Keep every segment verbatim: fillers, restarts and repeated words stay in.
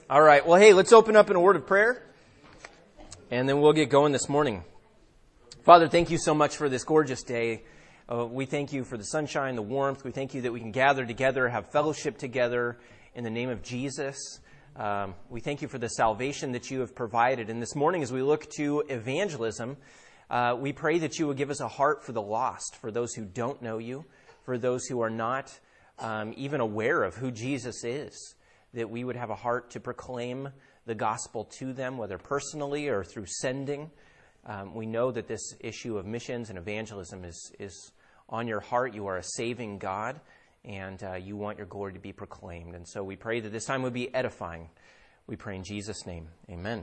All right. Well, hey, let's open up in a word of prayer, and then we'll get going this morning. Father, thank you so much for this gorgeous day. Uh, we thank you for the sunshine, the warmth. We thank you that we can gather together, have fellowship together in the name of Jesus. Um, we thank you for the salvation that you have provided. And this morning, as we look to evangelism, uh, we pray that you will give us a heart for the lost, for those who don't know you, for those who are not um, even aware of who Jesus is, that we would have a heart to proclaim the gospel to them, whether personally or through sending. Um, we know that this issue of missions and evangelism is, is on your heart. You are a saving God, and uh, you want your glory to be proclaimed. And so we pray that this time would be edifying. We pray in Jesus' name. Amen.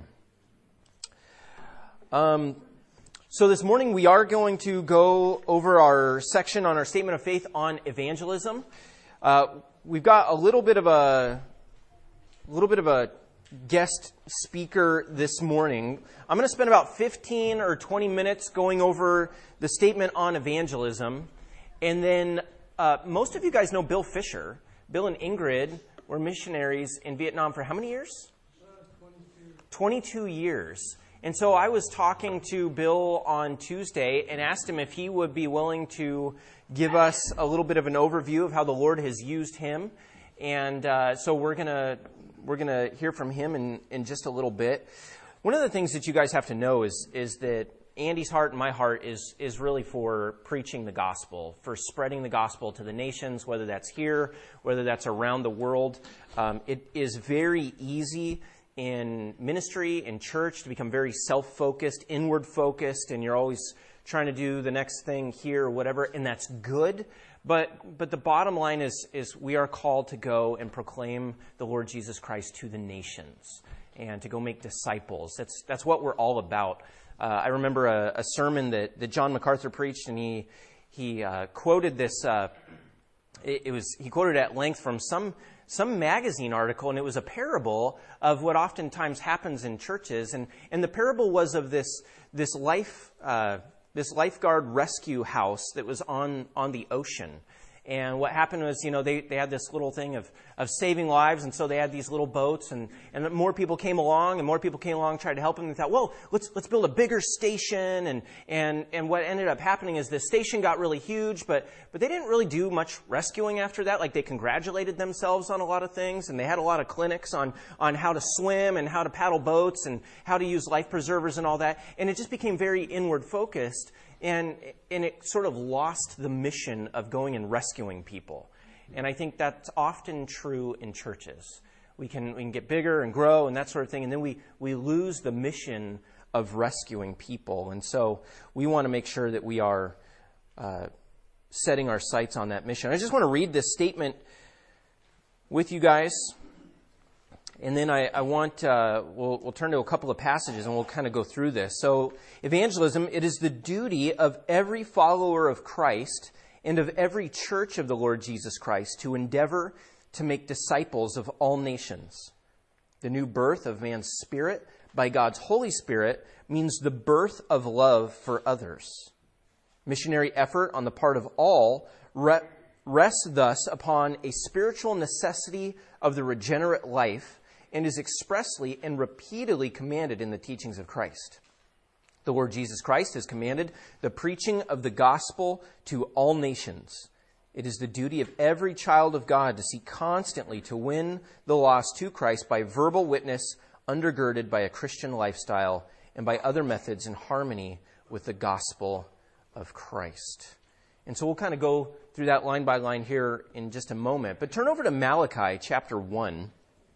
Um, so this morning we are going to go over our section on our statement of faith on evangelism. Uh, we've got a little bit of a... A little bit of a guest speaker this morning. I'm going to spend about fifteen or twenty minutes going over the statement on evangelism. And then uh, most of you guys know Bill Fisher. Bill and Ingrid were missionaries in Vietnam for how many years? twenty-two. twenty-two years. And so I was talking to Bill on Tuesday and asked him if he would be willing to give us a little bit of an overview of how the Lord has used him. And uh, so we're going to we're going to hear from him in, in just a little bit. One of the things that you guys have to know is is that Andy's heart and my heart is is really for preaching the gospel, for spreading the gospel to the nations, whether that's here, whether that's around the world. Um, it is very easy in ministry, in church, to become very self-focused, inward-focused, and you're always trying to do the next thing here or whatever, and that's good. But but the bottom line is is we are called to go and proclaim the Lord Jesus Christ to the nations and to go make disciples. That's that's what we're all about. Uh, I remember a, a sermon that, that John MacArthur preached, and he he uh, quoted this. Uh, it, it was he quoted at length from some some magazine article, and it was a parable of what oftentimes happens in churches. And and the parable was of this this life. Uh, this lifeguard rescue house that was on, on the ocean. And what happened was, you know, they, they had this little thing of, of saving lives, and so they had these little boats, and, and more people came along, and more people came along, tried to help them. They thought, well, let's let's build a bigger station. And and and what ended up happening is the station got really huge, but but they didn't really do much rescuing after that. Like, they congratulated themselves on a lot of things, and they had a lot of clinics on on how to swim and how to paddle boats and how to use life preservers and all that. And it just became very inward focused. And and it sort of lost the mission of going and rescuing people. And I think that's often true in churches. We can we can get bigger and grow and that sort of thing, and then we, we lose the mission of rescuing people. And so we want to make sure that we are uh, setting our sights on that mission. I just want to read this statement with you guys. And then I, I want, uh, we'll, we'll turn to a couple of passages and we'll kind of go through this. So, evangelism, it is the duty of every follower of Christ and of every church of the Lord Jesus Christ to endeavor to make disciples of all nations. The new birth of man's spirit by God's Holy Spirit means the birth of love for others. Missionary effort on the part of all re- rests thus upon a spiritual necessity of the regenerate life, and is expressly and repeatedly commanded in the teachings of Christ. The Lord Jesus Christ has commanded the preaching of the gospel to all nations. It is the duty of every child of God to seek constantly to win the lost to Christ by verbal witness, undergirded by a Christian lifestyle and by other methods in harmony with the gospel of Christ. And so we'll kind of go through that line by line here in just a moment. But turn over to Malachi chapter one.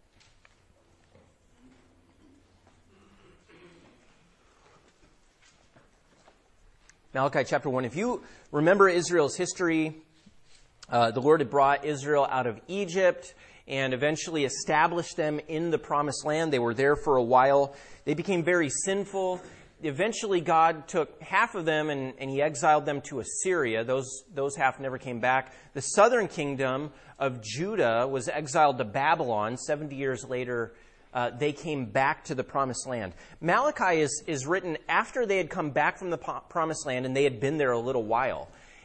Malachi chapter one. If you remember Israel's history, uh, the Lord had brought Israel out of Egypt and eventually established them in the promised land. They were there for a while. They became very sinful. Eventually, God took half of them and, and he exiled them to Assyria. Those, those half never came back. The southern kingdom of Judah was exiled to Babylon. seventy years later, Uh, they came back to the promised land. Malachi is, is written after they had come back from the po- promised land and they had been there a little while.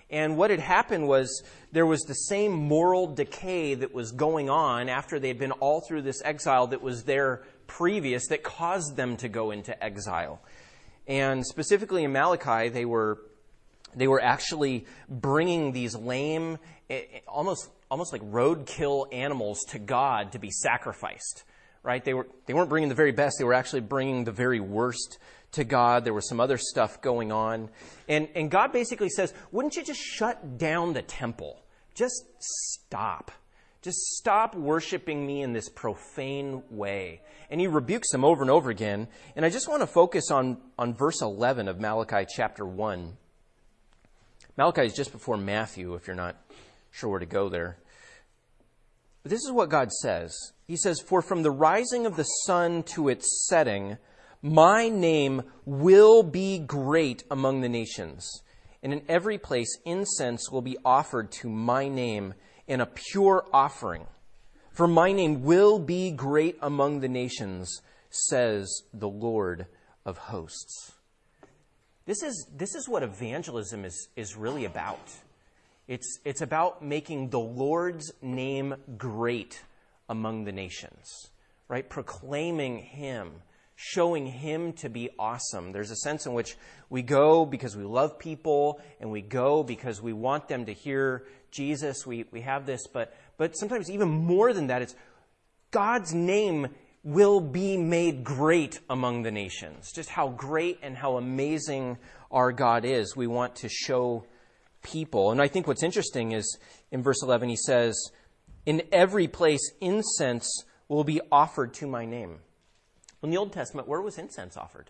And what had happened was there was the same moral decay that was going on after they had been all through this exile that was there previous that caused them to go into exile. And specifically in Malachi, they were they were actually bringing these lame, almost almost like roadkill animals to God to be sacrificed. Right? They were they weren't bringing the very best; they were actually bringing the very worst to God. There was some other stuff going on. And, and God basically says, wouldn't you just shut down the temple? Just stop. Just stop worshiping me in this profane way. And he rebukes them over and over again. And I just want to focus on, on verse eleven of Malachi chapter one. Malachi is just before Matthew, if you're not sure where to go there. But this is what God says. He says, for from the rising of the sun to its setting, my name will be great among the nations, and in every place incense will be offered to my name in a pure offering. For my name will be great among the nations, says the Lord of hosts. This is, this is what evangelism is, is really about. It's, it's about making the Lord's name great among the nations, right? Proclaiming him, showing him to be awesome. There's a sense in which we go because we love people, and we go because we want them to hear Jesus. We we have this, but but sometimes even more than that, it's God's name will be made great among the nations. Just how great and how amazing our God is, we want to show people. And I think what's interesting is in verse eleven, he says, in every place incense will be offered to my name. In the Old Testament, where was incense offered?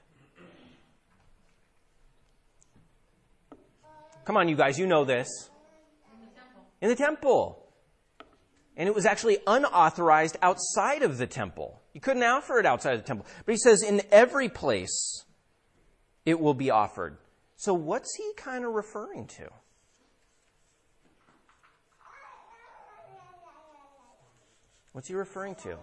Come on, you guys, you know this. In the temple. In the temple. And it was actually unauthorized outside of the temple. You couldn't offer it outside of the temple. But he says, in every place it will be offered. So what's he kind of referring to? What's he referring to?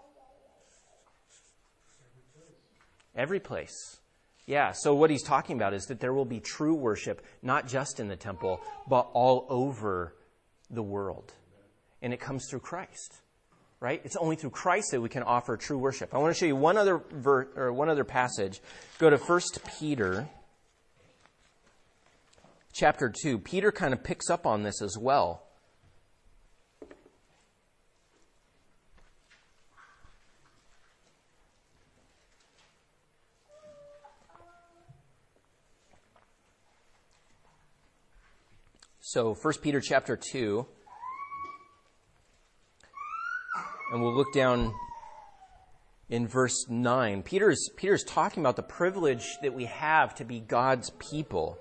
Every place. Yeah, so what he's talking about is that there will be true worship, not just in the temple, but all over the world. And it comes through Christ, right? It's only through Christ that we can offer true worship. I want to show you one other ver- or one other passage. Go to First Peter chapter two. Peter kind of picks up on this as well. So, First Peter chapter two, and we'll look down in verse nine. Peter's, Peter's talking about the privilege that we have to be God's people.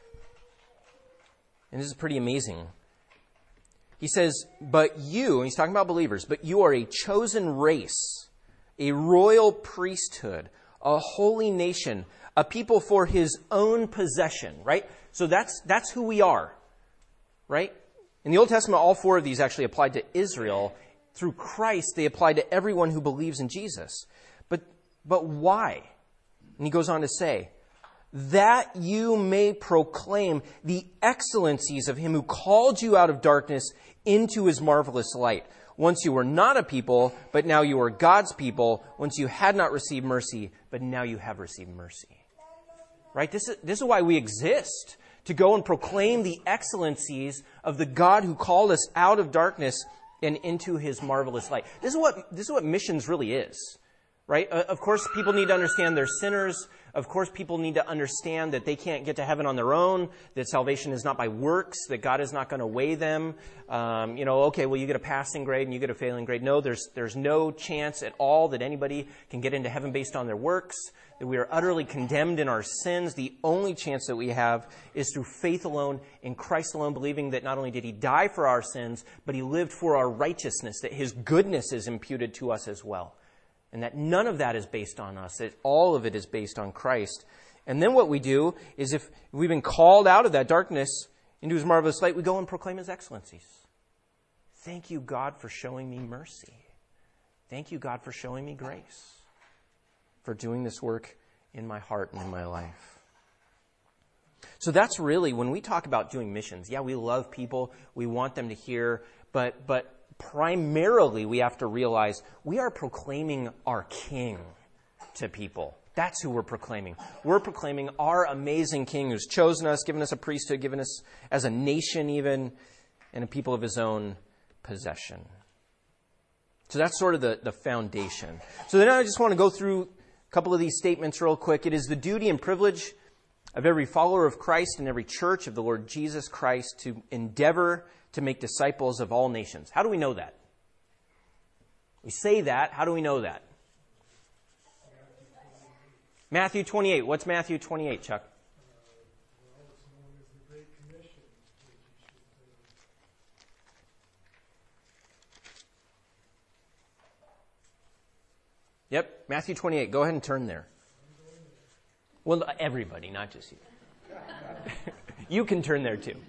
And this is pretty amazing. He says, but you, and he's talking about believers, but you are a chosen race, a royal priesthood, a holy nation, a people for his own possession, right? So that's, that's who we are. Right? In the Old Testament, all four of these actually applied to Israel. Through Christ, they apply to everyone who believes in Jesus. But, but why? And he goes on to say, that you may proclaim the excellencies of him who called you out of darkness into his marvelous light. Once you were not a people, but now you are God's people. Once you had not received mercy, but now you have received mercy. Right? This is, this is why we exist. To go and proclaim the excellencies of the God who called us out of darkness and into his marvelous light. This is what, this is what missions really is, right? Uh, of course, people need to understand they're sinners. Of course, people need to understand that they can't get to heaven on their own, that salvation is not by works, that God is not going to weigh them. Um, you know, okay, well, you get a passing grade and you get a failing grade. No, there's, there's no chance at all that anybody can get into heaven based on their works, that we are utterly condemned in our sins. The only chance that we have is through faith alone, in Christ alone, believing that not only did he die for our sins, but he lived for our righteousness, that his goodness is imputed to us as well. And that none of that is based on us, that all of it is based on Christ. And then what we do is if we've been called out of that darkness into his marvelous light, we go and proclaim his excellencies. Thank you, God, for showing me mercy. Thank you, God, for showing me grace, for doing this work in my heart and in my life. So that's really, when we talk about doing missions, yeah, we love people, we want them to hear, but but primarily we have to realize we are proclaiming our King to people. That's who we're proclaiming. We're proclaiming our amazing King who's chosen us, given us a priesthood, given us as a nation even, and a people of his own possession. So that's sort of the, the foundation. So then I just want to go through a couple of these statements real quick. It is the duty and privilege of every follower of Christ and every church of the Lord Jesus Christ to endeavor to make disciples of all nations. How do we know that? We say that. How do we know that? Matthew twenty-eight. What's Matthew twenty-eight, Chuck? Yep, Matthew twenty-eight. Go ahead and turn there. Well, everybody, not just you. You can turn there too.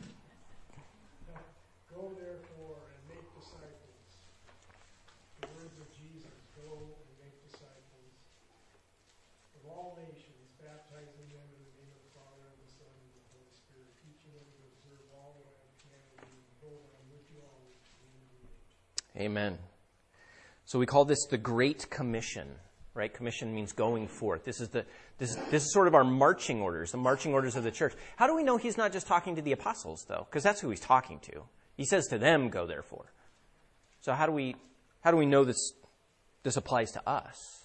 Go therefore and make disciples. The words of Jesus, go and make disciples of all nations, baptizing them in the name of the Father and the Son and the Holy Spirit, teaching them to observe all that I have commanded you, and behold, I am with you always to the end of the age. Amen. So we call this the Great Commission. Right? Commission means going forth. This is the this this is sort of our marching orders, the marching orders of the church. How do we know he's not just talking to the apostles, though? Because that's who he's talking to. He says to them, "Go therefore." So how do we how do we know this this applies to us?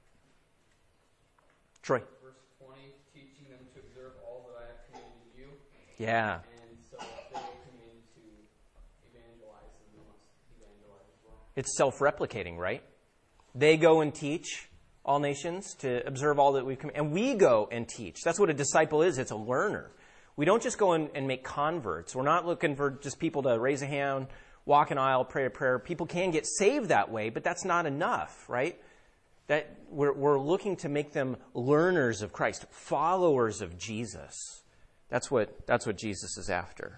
Troy. Verse twenty, teaching them to observe all that I have commanded you. Yeah. And so if they will come in to evangelize, then we must evangelize as well. It's self-replicating, right? They go and teach all nations to observe all that we've come, and we go and teach. That's what a disciple is. It's a learner. We don't just go and, and make converts. We're not looking for just people to raise a hand, walk an aisle, pray a prayer. People can get saved that way, but that's not enough, right? That we're, we're looking to make them learners of Christ, followers of Jesus. That's what that's what Jesus is after.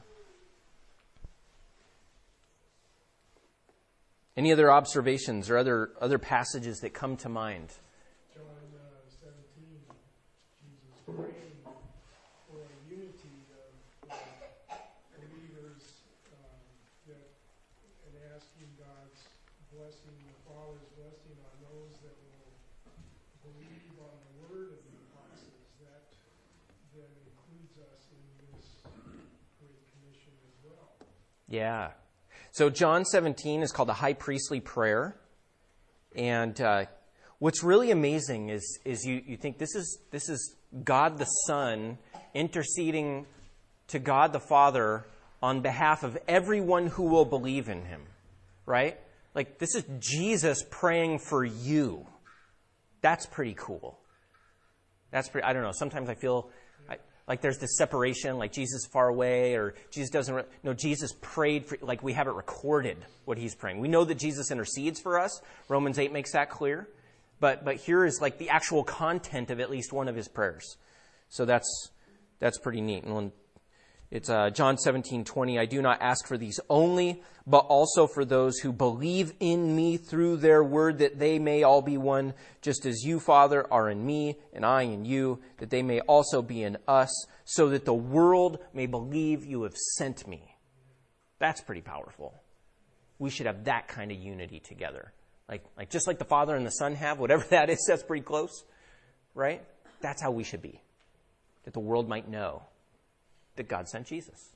Any other observations or other other passages that come to mind? John uh, seventeen, Jesus praying for a unity of uh, believers um, that, and asking God's blessing, the Father's blessing on those that will believe on the word of the apostles. That then includes us in this Great Commission as well. Yeah. So John seventeen is called the high priestly prayer. And uh, what's really amazing is is you, you think this is this is God the Son interceding to God the Father on behalf of everyone who will believe in him. Right? Like, this is Jesus praying for you. That's pretty cool. That's pretty, I don't know, sometimes I feel I, like there's this separation, like Jesus is far away, or Jesus doesn't, re- no, Jesus prayed for, like we have it recorded, what he's praying. We know that Jesus intercedes for us. Romans eight makes that clear. But but here is like the actual content of at least one of his prayers. So that's that's pretty neat. And when it's uh, John seventeen twenty, I do not ask for these only, but also for those who believe in me through their word, that they may all be one, just as you, Father, are in me, and I in you, that they may also be in us, so that the world may believe you have sent me. That's pretty powerful. We should have that kind of unity together. Like, like just like the Father and the Son have, whatever that is, that's pretty close, right? That's how we should be, that the world might know that God sent Jesus.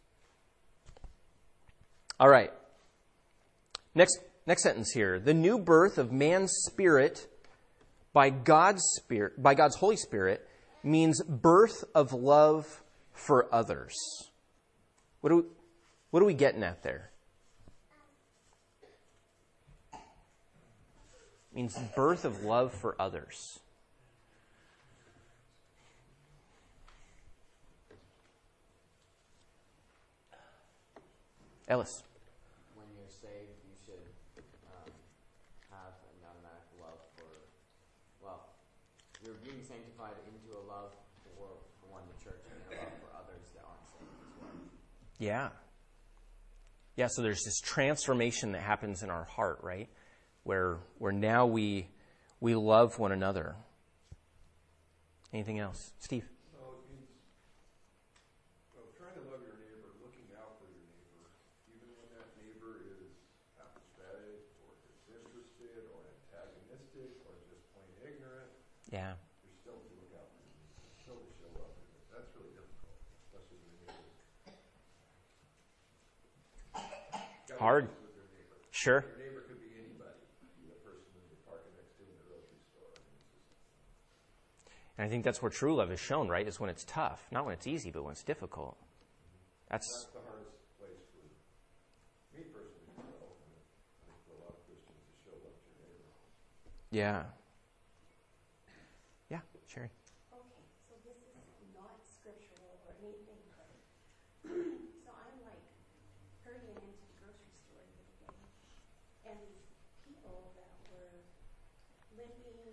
All right. Next, next sentence here. The new birth of man's spirit by God's spirit, by God's Holy Spirit, means birth of love for others. What do we, what are we getting at there? It means birth of love for others. Ellis. When you're saved, you should um, have an automatic love for, well, you're being sanctified into a love for, for one, the church, and a love for others that aren't saved as well. Yeah. Yeah, so there's this transformation that happens in our heart, right? Where where now we we love one another. Anything else? Steve? So it means Yeah. You're still to look out for your neighbor, still to show up. That's really difficult, especially when your neighbor. Hard. With their neighbor. Sure. Your neighbor could be anybody. It could be the person that you're parking next to in the grocery store. I mean, it's just, And I think that's where true love is shown, right? Is when it's tough. Not when it's easy, but when it's difficult. That's that's the hardest place for me personally to go. And I think for a lot of Christians to show love to your neighbor. yeah. Yeah, Sherry. Okay, so this is not scriptural or anything, but so I'm like hurrying into the grocery store the other day, and these people that were limping,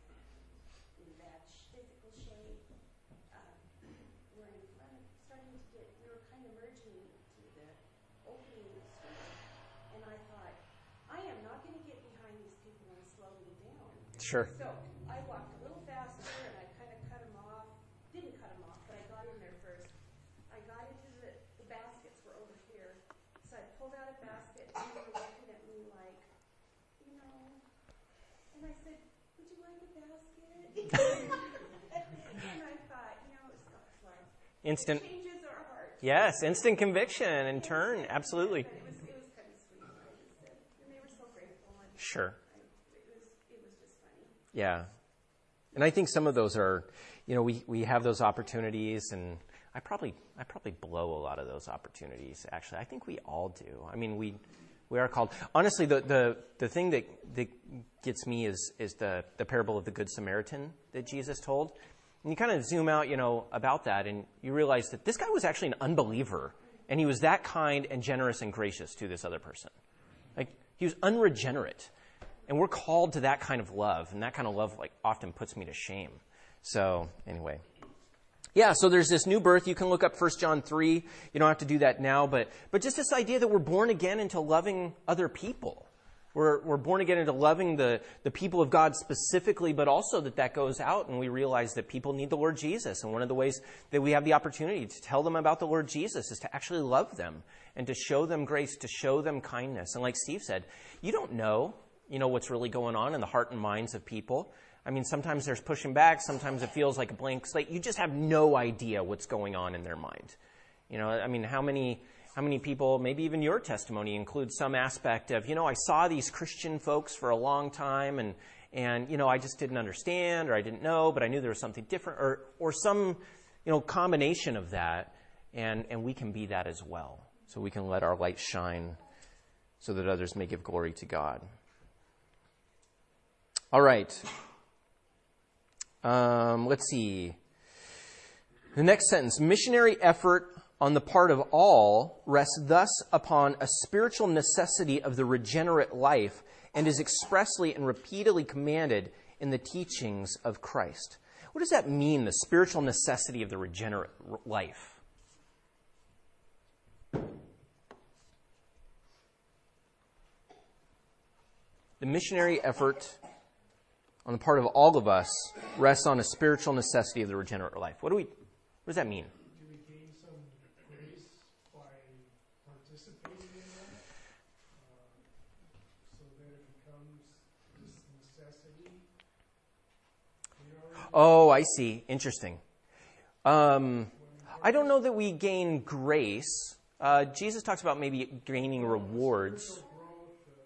in bad sh- physical shape, um, were in front of, starting to get, we were kind of merging to the opening of the store, and I thought, I am not going to get behind these people and slow them down. Sure. So I walked a little faster and I kind of cut them off. Didn't cut them off, but I got in there first. I got into the, the baskets were over here. So I pulled out a basket and they were looking at me like, you know. And I said, would you like a basket? And I thought, you know, it's God's love. Instant. It changes our heart. Yes, instant conviction and turn. Absolutely. But it was, it was kind of sweet. I just said, and they were so grateful. And Sure. I, it was, it was just funny. Yeah. And I think some of those are, you know, we, we have those opportunities, and I probably I probably blow a lot of those opportunities, actually. I think we all do. I mean, we we are called. Honestly, the the, the thing that, that gets me is is the, the parable of the Good Samaritan that Jesus told. And you kind of zoom out, you know, about that, and you realize that this guy was actually an unbeliever, and he was that kind and generous and gracious to this other person. Like, he was unregenerate. And we're called to that kind of love, and that kind of love like often puts me to shame. So anyway, yeah. So there's this new birth. You can look up First John three. You don't have to do that now, but but just this idea that we're born again into loving other people. We're we're born again into loving the the people of God specifically, but also that that goes out, and we realize that people need the Lord Jesus. And one of the ways that we have the opportunity to tell them about the Lord Jesus is to actually love them and to show them grace, to show them kindness. And like Steve said, you don't know. You know what's really going on in the heart and minds of people. I mean, sometimes there's pushing back. Sometimes it feels like a blank slate. You just have no idea what's going on in their mind. You know, I mean, how many how many people, maybe even your testimony includes some aspect of, you know, I saw these Christian folks for a long time, and and you know, I just didn't understand, or I didn't know, but I knew there was something different, or or some, you know, combination of that, and and we can be that as well. So we can let our light shine, so that others may give glory to God. All right. Um, let's see. The next sentence. Missionary effort on the part of all rests thus upon a spiritual necessity of the regenerate life and is expressly and repeatedly commanded in the teachings of Christ. What does that mean, the spiritual necessity of the regenerate life? The missionary effort on the part of all of us rests on a spiritual necessity of the regenerate life. What do we? What does that mean? Do we gain some grace by participating in that, uh, so that it becomes this necessity? You know, Oh, I see. Interesting. Um, I don't know that we gain grace. Uh, Jesus talks about maybe gaining rewards. spiritual growth uh,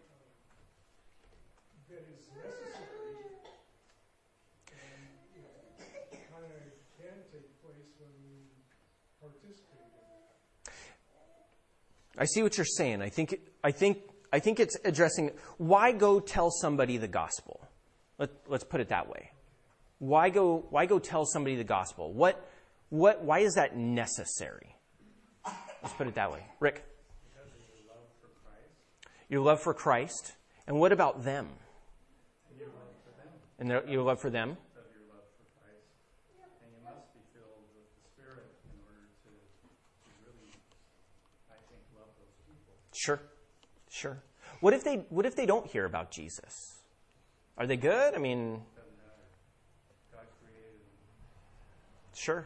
uh, that is necessary and you know, kind of can take place when we participate in that. I see what you're saying. I think. I think. I think it's addressing why go tell somebody the gospel. Let, let's put it that way. Why go? Why go tell somebody the gospel? What? What? Why is that necessary? Let's put it that way. Rick. Because of your love for Christ Your love for Christ. And what about them? and your love for them. And their, your love for them? Of your love for Christ. And you must be filled with the Spirit in order to, to really, I think, love those people. Sure. Sure. What if they what if they don't hear about Jesus? Are they good? I mean, Doesn't matter. God created them. sure.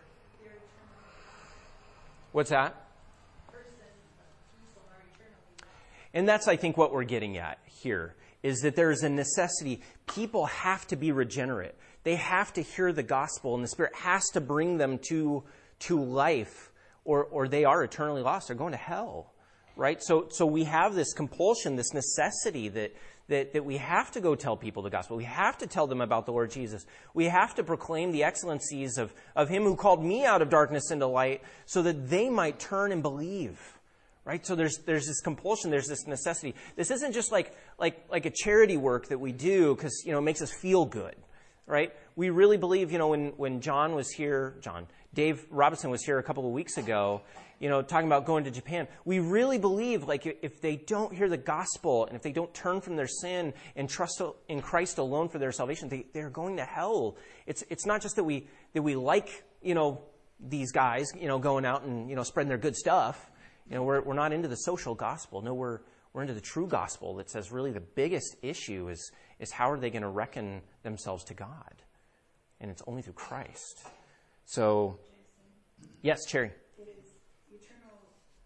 What's that? And that's, I think, what we're getting at here, is that there is a necessity. People have to be regenerate. They have to hear the gospel, and the Spirit has to bring them to, to life, or, or they are eternally lost. They're going to hell, right? So, so we have this compulsion, this necessity that, that, that we have to go tell people the gospel. We have to tell them about the Lord Jesus. We have to proclaim the excellencies of, of Him who called me out of darkness into light so that they might turn and believe. Right? So there's there's this compulsion, there's this necessity. This isn't just like like like a charity work that we do because, you know, it makes us feel good. Right? We really believe, you know, when, when John was here, John, Dave Robinson was here a couple of weeks ago, you know, talking about going to Japan. We really believe, like, if they don't hear the gospel and if they don't turn from their sin and trust in Christ alone for their salvation, they, they're going to hell. It's it's not just that we that we like, you know, these guys, you know, going out and, you know, spreading their good stuff. You know, we're we're not into the social gospel. No, we're we're into the true gospel that says really the biggest issue is is how are they going to reckon themselves to God? And it's only through Christ. So, yes, Cherry. It is eternal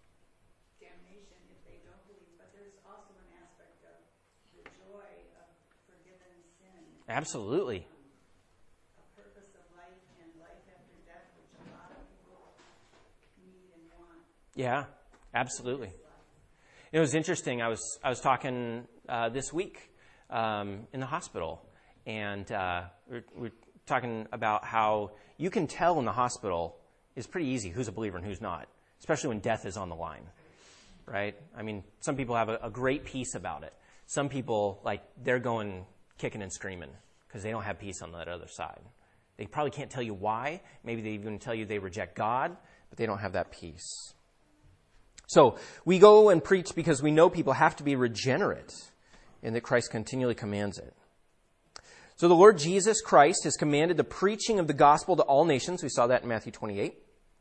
damnation if they don't believe, but there's also an aspect of the joy of forgiven sin. Absolutely. Um, a purpose of life and life after death, which a lot of people need and want. Yeah. Absolutely. It was interesting. I was I was talking uh, this week um, in the hospital, and uh, we're, we're talking about how you can tell in the hospital it's pretty easy who's a believer and who's not, especially when death is on the line, right? I mean, some people have a, a great peace about it. Some people, like, they're going kicking and screaming because they don't have peace on that other side. They probably can't tell you why. Maybe they even tell you they reject God, but they don't have that peace. So we go and preach because we know people have to be regenerate and that Christ continually commands it. So the Lord Jesus Christ has commanded the preaching of the gospel to all nations. We saw that in Matthew twenty-eight.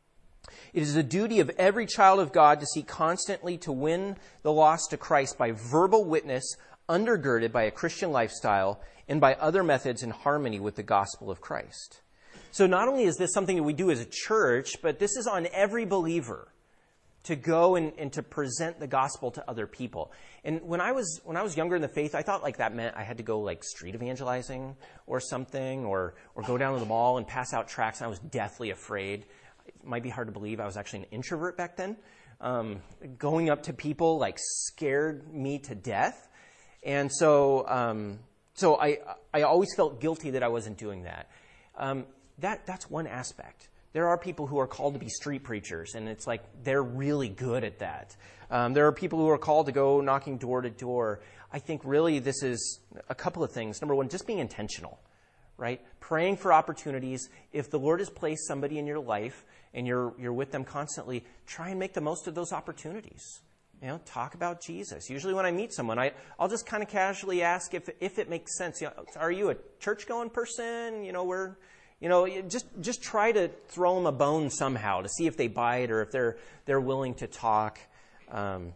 It is the duty of every child of God to seek constantly to win the lost to Christ by verbal witness undergirded by a Christian lifestyle and by other methods in harmony with the gospel of Christ. So not only is this something that we do as a church, but this is on every believer, to go and, and to present the gospel to other people. And when I was when I was younger in the faith, I thought like that meant I had to go like street evangelizing or something, or or go down to the mall and pass out tracts. And I was deathly afraid. It might be hard to believe I was actually an introvert back then. Um, going up to people like scared me to death. And so um, so I I always felt guilty that I wasn't doing that. Um, that that's one aspect. There are people who are called to be street preachers, and it's like they're really good at that. Um, there are people who are called to go knocking door to door. I think really this is a couple of things. Number one, just being intentional, right? Praying for opportunities. If the Lord has placed somebody in your life and you're you're with them constantly, try and make the most of those opportunities. You know, talk about Jesus. Usually when I meet someone, I, I'll just kind of casually ask if if it makes sense. You know, are you a church-going person? You know, we're... You know, just just try to throw them a bone somehow to see if they bite or if they're they're willing to talk. Um,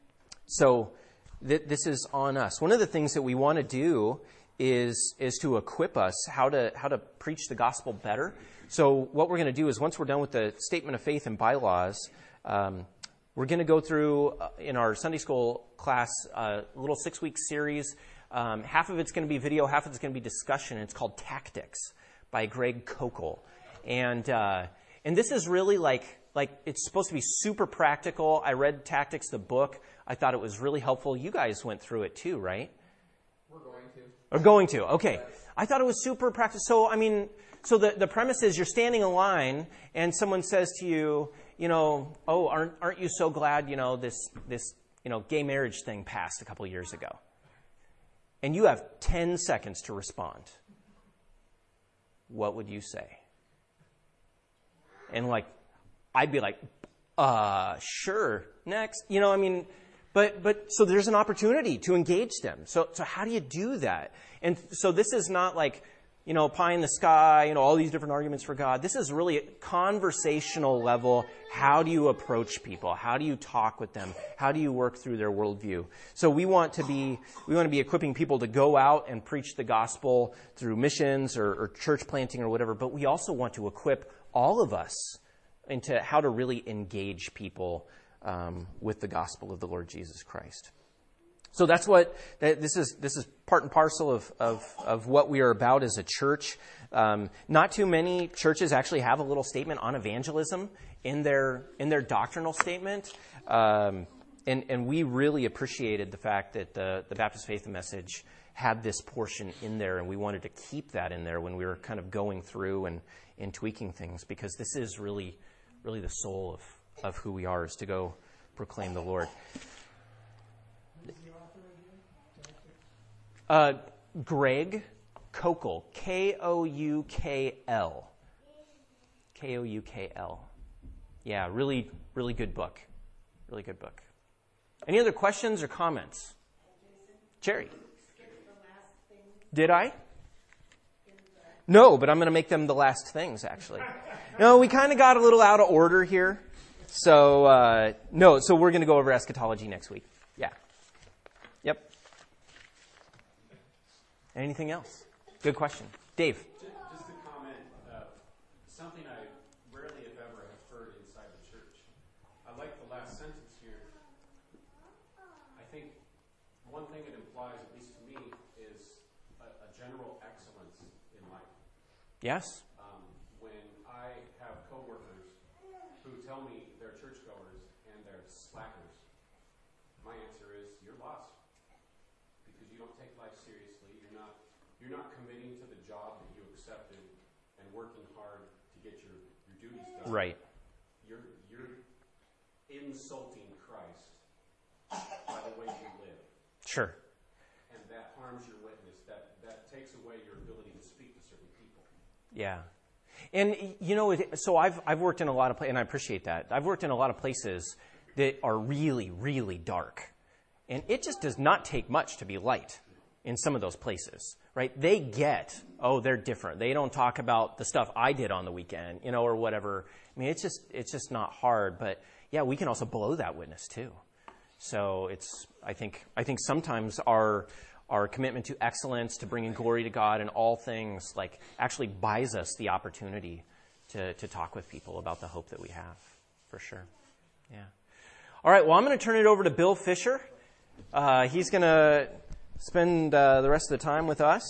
so th- this is on us. One of the things that we want to do is is to equip us how to how to preach the gospel better. So what we're going to do is once we're done with the statement of faith and bylaws, um, we're going to go through uh, in our Sunday school class uh, a little six week series. Um, half of it's going to be video, half of it's going to be discussion. And it's called Tactics by Greg Koukl. And uh, and this is really like, like it's supposed to be super practical. I read Tactics, the book. I thought it was really helpful. You guys went through it too, right? We're going to. Or going to, okay. I thought it was super practical. So, I mean, so the, the premise is you're standing in line and someone says to you, you know, oh, aren't aren't you so glad, you know, this, this you know, gay marriage thing passed a couple of years ago? And you have ten seconds to respond. What would you say? And like, I'd be like, uh, sure, next. You know, I mean, but, but, so there's an opportunity to engage them. So, so how do you do that? And so this is not like, you know, pie in the sky, you know, all these different arguments for God. This is really a conversational level. How do you approach people? How do you talk with them? How do you work through their worldview? So we want to be, we want to be equipping people to go out and preach the gospel through missions or, or church planting or whatever, but we also want to equip all of us into how to really engage people um, with the gospel of the Lord Jesus Christ. So that's what that, this is. This is part and parcel of of, of what we are about as a church. Um, not too many churches actually have a little statement on evangelism in their in their doctrinal statement, um, and and we really appreciated the fact that the the Baptist Faith and Message had this portion in there, and we wanted to keep that in there when we were kind of going through and and tweaking things, because this is really really the soul of of who we are, is to go proclaim the Lord. Uh, Greg Koukl, K O U K L. K O U K L. Yeah, really, really good book. Really good book. Any other questions or comments? Jerry. Did I? No, but I'm going to make them the last things, actually. No, we kind of got a little out of order here. So, uh, no, so we're going to go over eschatology next week. Yeah. Yep. Anything else? Good question. Dave. Just, just a comment, uh, something I rarely, if ever, have heard inside the church. I like the last sentence here. I think one thing it implies, at least to me, is a, a general excellence in life. Yes. Um, when I have coworkers who tell me they're churchgoers and they're slackers, my answer is, you're lost. Because you don't take life seriously. You're not you're not committing to the job that you accepted and working hard to get your, your duties done. Right. You're you're insulting Christ by the way you live. Sure. And that harms your witness. That that takes away your ability to speak to certain people. Yeah. And, you know, so I've I've worked in a lot of places, and I appreciate that. I've worked in a lot of places that are really, really dark. And it just does not take much to be light in some of those places, right? They get, oh, they're different. They don't talk about the stuff I did on the weekend, you know, or whatever. I mean, it's just it's just not hard. But, yeah, we can also blow that witness, too. So it's, I think, I think sometimes our our commitment to excellence, to bringing glory to God in all things, like, actually buys us the opportunity to, to talk with people about the hope that we have, for sure. Yeah. All right, well, I'm going to turn it over to Bill Fisher. Uh, he's going to spend uh, the rest of the time with us.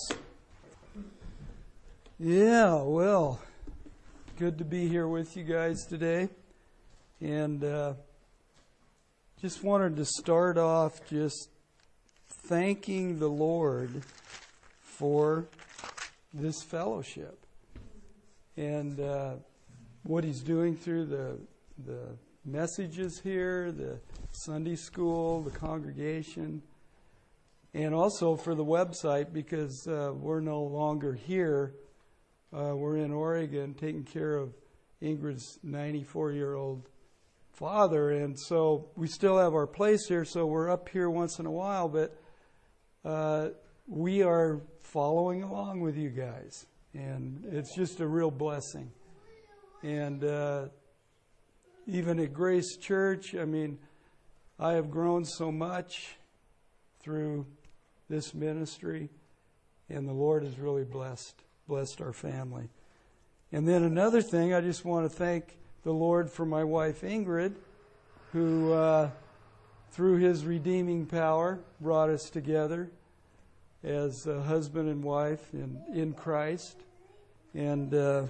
Yeah, well, good to be here with you guys today. And uh, just wanted to start off just thanking the Lord for this fellowship and uh, what He's doing through the the messages here, the Sunday school, the congregation, and also for the website, because uh, we're no longer here. Uh, we're in Oregon taking care of Ingrid's ninety-four-year-old father, and so we still have our place here, so we're up here once in a while, but uh, we are following along with you guys, and it's just a real blessing. And uh, even at Grace Church, I mean, I have grown so much through this ministry, and the Lord has really blessed blessed our family. And then another thing, I just want to thank the Lord for my wife Ingrid, who uh, through His redeeming power brought us together as a husband and wife in, in Christ. And uh,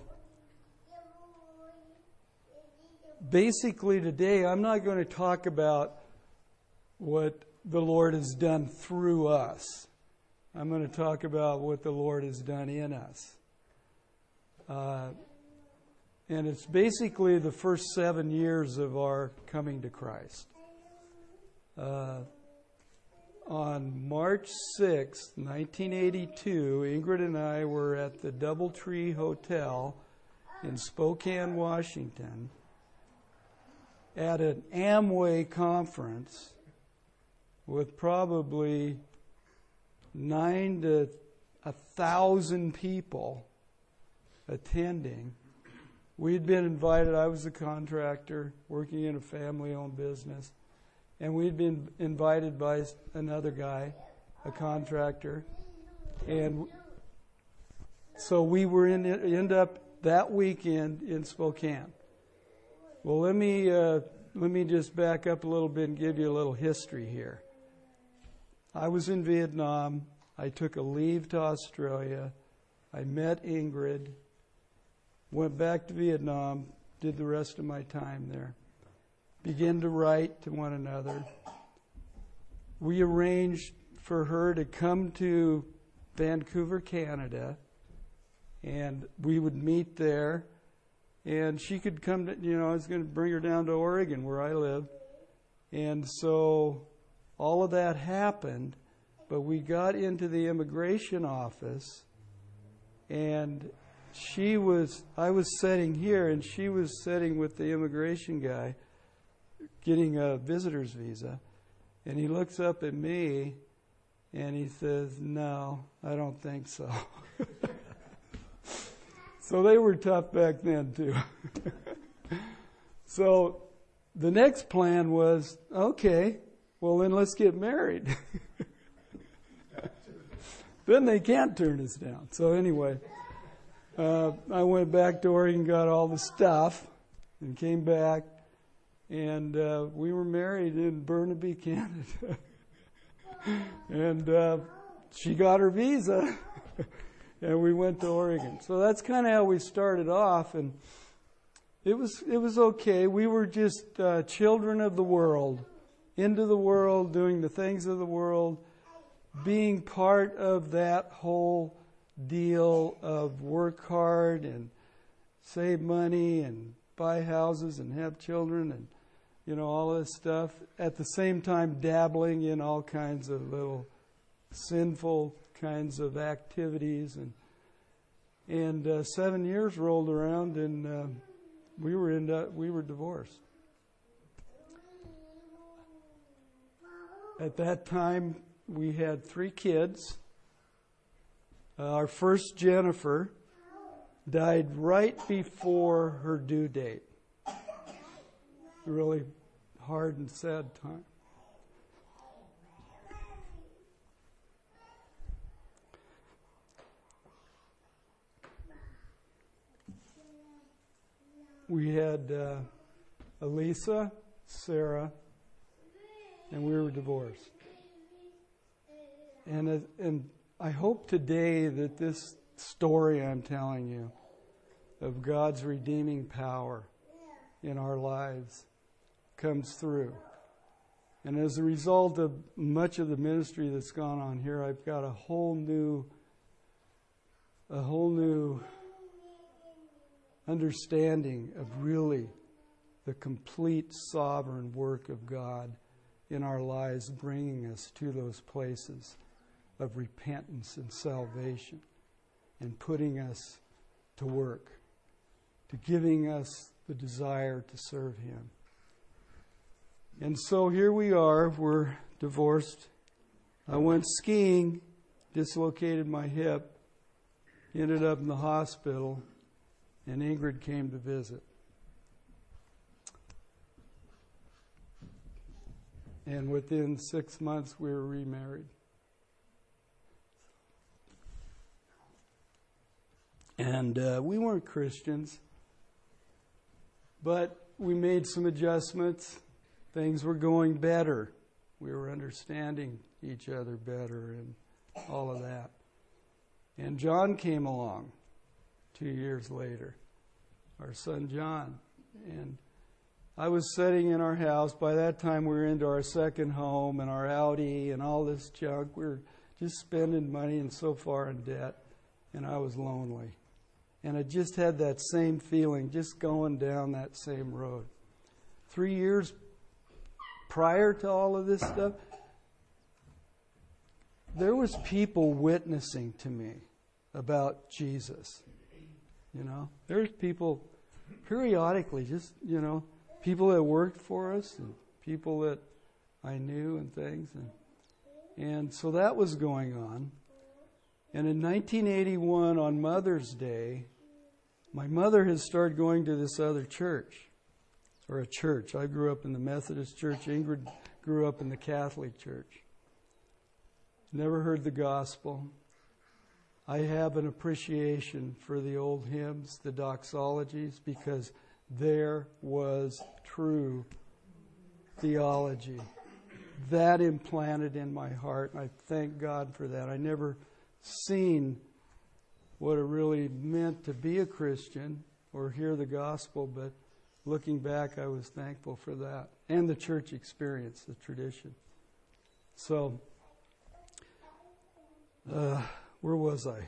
basically today I'm not going to talk about what the Lord has done through us. I'm going to talk about what the Lord has done in us. Uh, and it's basically the first seven years of our coming to Christ. Uh, on March sixth, nineteen eighty-two, Ingrid and I were at the Doubletree Hotel in Spokane, Washington, at an Amway conference with probably nine to a thousand people attending. We'd been invited. I was a contractor working in a family-owned business, and we'd been invited by another guy, a contractor, and so we were in end up that weekend in Spokane. Well, let me uh, let me just back up a little bit and give you a little history here. I was in Vietnam. I took a leave to Australia. I met Ingrid, went back to Vietnam, did the rest of my time there. Began to write to one another. We arranged for her to come to Vancouver, Canada, and we would meet there. And she could come to, you know, I was going to bring her down to Oregon where I live. And so all of that happened, but we got into the immigration office, and she was, I was sitting here, and she was sitting with the immigration guy getting a visitor's visa. And he looks up at me, and he says, "No, I don't think so." So they were tough back then, too. So the next plan was, okay, well, then let's get married. Then they can't turn us down. So anyway, uh, I went back to Oregon, got all the stuff, and came back, and uh, we were married in Burnaby, Canada. And uh, she got her visa. And we went to Oregon. So that's kind of how we started off, and it was it was okay. We were just uh, children of the world, into the world, doing the things of the world, being part of that whole deal of work hard and save money and buy houses and have children and, you know, all this stuff. At the same time, dabbling in all kinds of little sinful kinds of activities, and and uh, seven years rolled around, and uh, we were in uh, we were divorced. At that time, we had three kids. Uh, our first, Jennifer, died right before her due date. Really hard and sad time. We had uh, Elisa, Sarah, and we were divorced. And uh, and I hope today that this story I'm telling you of God's redeeming power in our lives comes through. And as a result of much of the ministry that's gone on here, I've got a whole new, a whole new understanding of really the complete sovereign work of God in our lives, bringing us to those places of repentance and salvation, and putting us to work, to giving us the desire to serve Him. And so here we are, we're divorced. I went skiing, dislocated my hip, ended up in the hospital, and Ingrid came to visit. And within six months, we were remarried. And uh, we weren't Christians, but we made some adjustments. Things were going better. We were understanding each other better and all of that. And John came along two years later, our son John. And I was sitting in our house. By that time, we were into our second home and our Audi and all this junk. We were just spending money and so far in debt. And I was lonely. And I just had that same feeling, just going down that same road. Three years prior to all of this stuff, there was people witnessing to me about Jesus. You know, there's people periodically, just, you know, people that worked for us and people that I knew and things. And, and so that was going on. And in nineteen eighty-one, on Mother's Day, my mother had started going to this other church, or a church. I grew up in the Methodist church. Ingrid grew up in the Catholic church. Never heard the gospel. I have an appreciation for the old hymns, the doxologies, because there was true theology that implanted in my heart, and I thank God for that. I never seen what it really meant to be a Christian or hear the gospel, but looking back, I was thankful for that. And the church experience, the tradition. So, uh, where was I?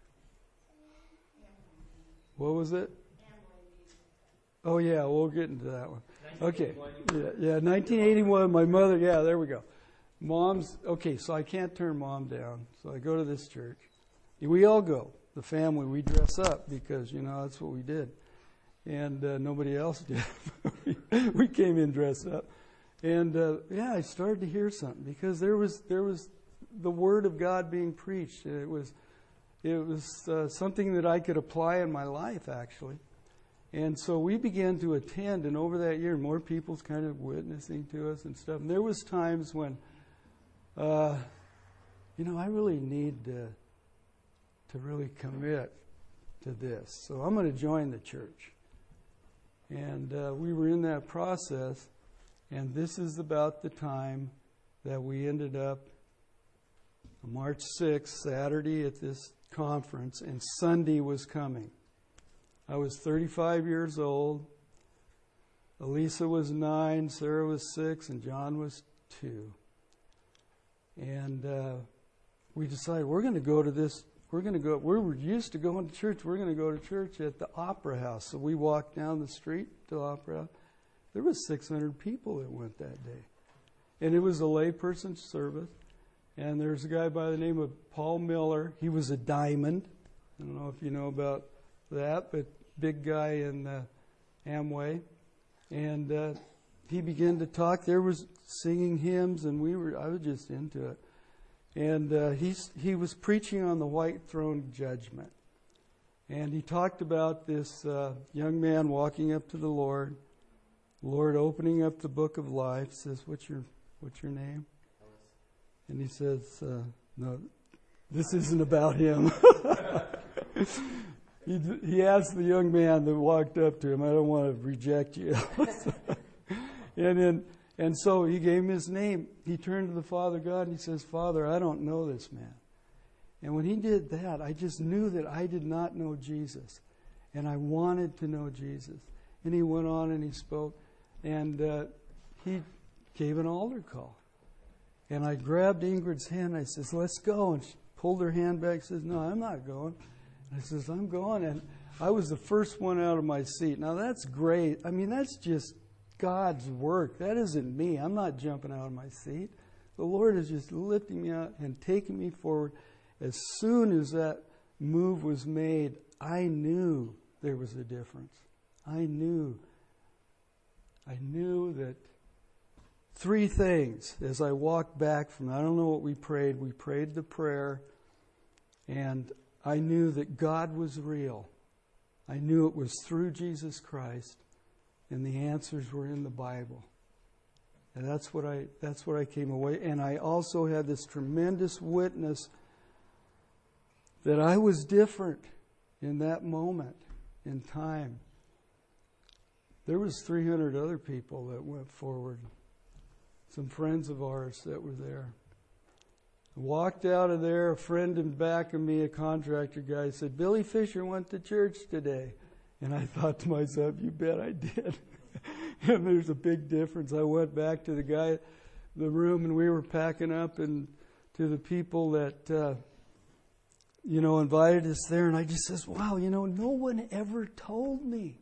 What was it? Oh, yeah, we'll get into that one. Okay. Yeah, yeah, nineteen eighty-one, my mother, yeah, there we go. Mom's, okay, so I can't turn Mom down. So I go to this church. We all go. The family, we dress up because, you know, that's what we did. And uh, nobody else did. We came in dressed up. And, uh, yeah, I started to hear something because there was there was the Word of God being preached. It was, it was uh, something that I could apply in my life, actually. And so we began to attend, and over that year, more people's kind of witnessing to us and stuff. And there was times when, uh, you know, I really need to, to really commit to this. So I'm going to join the church. And uh, we were in that process, and this is about the time that we ended up on March sixth, Saturday at this conference, and Sunday was coming. I was thirty-five years old. Elisa was nine, Sarah was six, and John was two. And uh, we decided we're going to go to this. We're going to go. We were used to going to church. We're going to go to church at the Opera House. So we walked down the street to the Opera House. There was six hundred people that went that day, and it was a layperson service. And there's a guy by the name of Paul Miller. He was a diamond. I don't know if you know about that, but big guy in uh, Amway. And uh, he began to talk. There was singing hymns, and we were. I was just into it. And uh, he's, he was preaching on the white throne judgment. And he talked about this uh, young man walking up to the Lord, Lord opening up the book of life, says, what's your what's your name? And he says, uh, no, this isn't about him. he, he asked the young man that walked up to him, I don't want to reject you. and then, and so he gave him his name. He turned to the Father God and he says, Father, I don't know this man. And when he did that, I just knew that I did not know Jesus. And I wanted to know Jesus. And he went on and he spoke. And uh, he gave an altar call. And I grabbed Ingrid's hand. I says, let's go. And she pulled her hand back. Says, no, I'm not going. And I says, I'm going. And I was the first one out of my seat. Now, that's great. I mean, that's just God's work. That isn't me. I'm not jumping out of my seat. The Lord is just lifting me out and taking me forward. As soon as that move was made, I knew there was a difference. I knew. I knew that three things as I walked back from, I don't know what we prayed. We prayed the prayer, and I knew that God was real. I knew it was through Jesus Christ, and the answers were in the Bible. And that's what I that's what I came away. And I also had this tremendous witness that I was different in that moment in time. There was three hundred other people that went forward. Some friends of ours that were there. I walked out of there, a friend in back of me, a contractor guy, said, Billy Fisher went to church today. And I thought to myself, you bet I did. And there's a big difference. I went back to the guy, the room, and we were packing up, and to the people that, uh, you know, invited us there. And I just says, wow, you know, no one ever told me.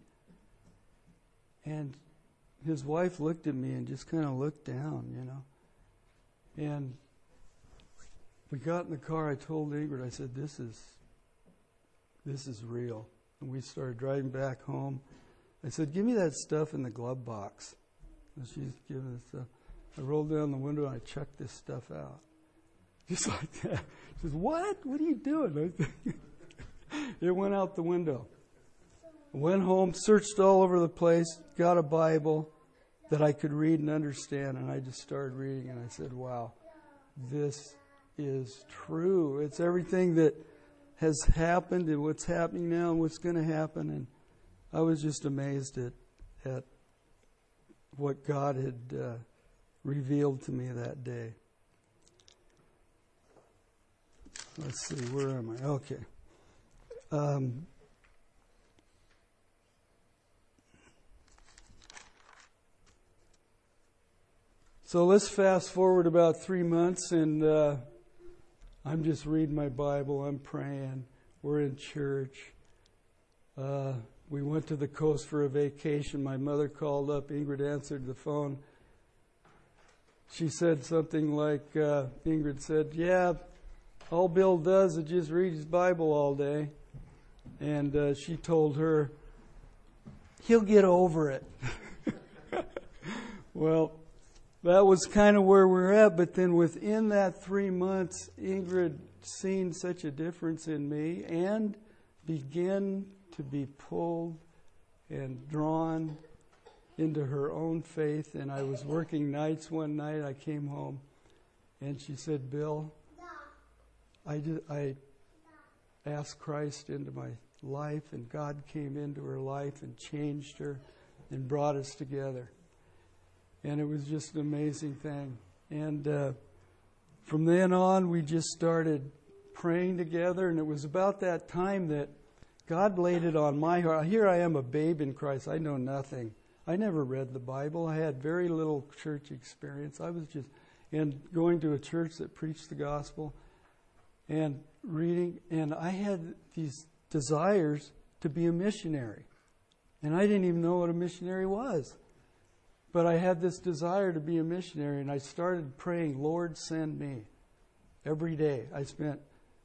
And his wife looked at me and just kind of looked down, you know. And we got in the car. I told Ingrid, I said, this is, this is real. And we started driving back home. I said, give me that stuff in the glove box. And she's giving us stuff. I rolled down the window and I checked this stuff out. Just like that. She says, what? What are you doing? It went out the window. Went home, searched all over the place, got a Bible that I could read and understand, and I just started reading, and I said, wow, this is true. It's everything that has happened and what's happening now and what's going to happen. And I was just amazed at, at what God had uh, revealed to me that day. Let's see, where am I? Okay. Um, so let's fast forward about three months, and uh, I'm just reading my Bible. I'm praying. We're in church. Uh, we went to the coast for a vacation. My mother called up. Ingrid answered the phone. She said something like, uh, Ingrid said, yeah, all Bill does is just read his Bible all day. And uh, she told her, he'll get over it. Well, that was kind of where we're at. But then within that three months, Ingrid seen such a difference in me and began to be pulled and drawn into her own faith. And I was working nights one night. I came home and she said, Bill, I, did, I asked Christ into my life, and God came into her life and changed her and brought us together. And it was just an amazing thing. And uh, from then on, we just started praying together, and it was about that time that God laid it on my heart. Here I am, a babe in Christ. I know nothing. I never read the Bible. I had very little church experience. I was just and going to a church that preached the gospel and reading, and I had these desires to be a missionary. And I didn't even know what a missionary was. But I had this desire to be a missionary, and I started praying, Lord, send me. Every day. I spent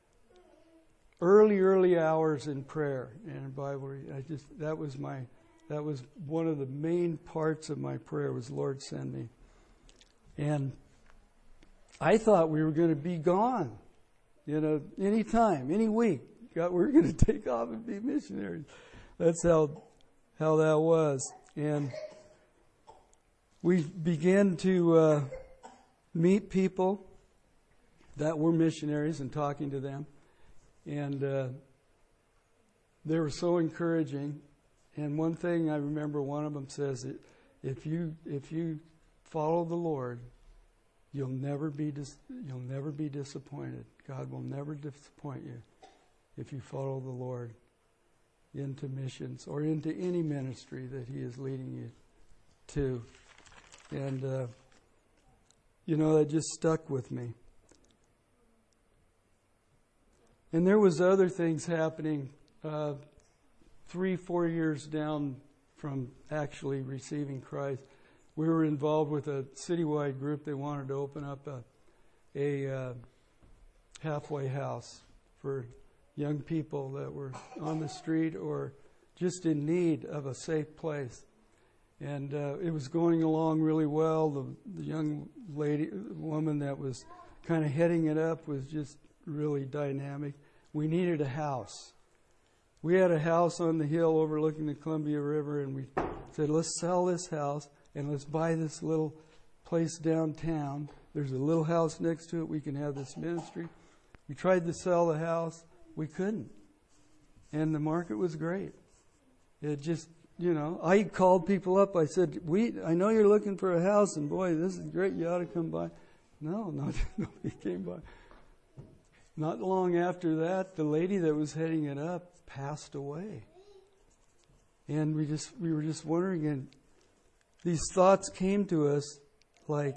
early, early hours in prayer and in Bible reading. I just that was my that was one of the main parts of my prayer was, Lord, send me. And I thought we were going to be gone. You know, any time, any week, God, we're going to take off and be missionaries. That's how how that was. And we began to uh, meet people that were missionaries and talking to them. And uh, they were so encouraging. And one thing I remember, one of them says that if you if you follow the Lord, you'll never be dis- you'll never be disappointed. God will never disappoint you if you follow the Lord into missions or into any ministry that He is leading you to. And, uh, you know, that just stuck with me. And there was other things happening uh, three, four years down from actually receiving Christ. We were involved with a citywide group. They wanted to open up a, a uh, halfway house for young people that were on the street or just in need of a safe place. And uh, it was going along really well. The, the young lady, woman that was kind of heading it up was just really dynamic. We needed a house. We had a house on the hill overlooking the Columbia River, and we said, let's sell this house and let's buy this little place downtown. There's a little house next to it. We can have this ministry. We tried to sell the house. We couldn't. And the market was great. It just, you know, I called people up. I said, "We, I know you're looking for a house, and boy, this is great. You ought to come by." No, no, nobody came by. Not long after that, the lady that was heading it up passed away. And we just, we were just wondering, and these thoughts came to us like